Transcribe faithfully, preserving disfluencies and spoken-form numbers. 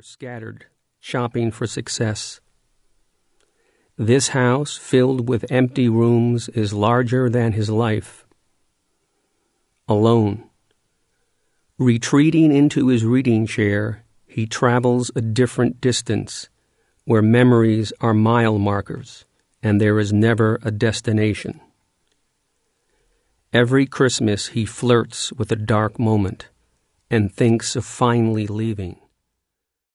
Scattered, shopping for success. This house, filled with empty rooms, is larger than his life. Alone. Retreating into his reading chair, he travels a different distance, where memories are mile markers, and there is never a destination. Every Christmas he flirts with a dark moment, and thinks of finally leaving.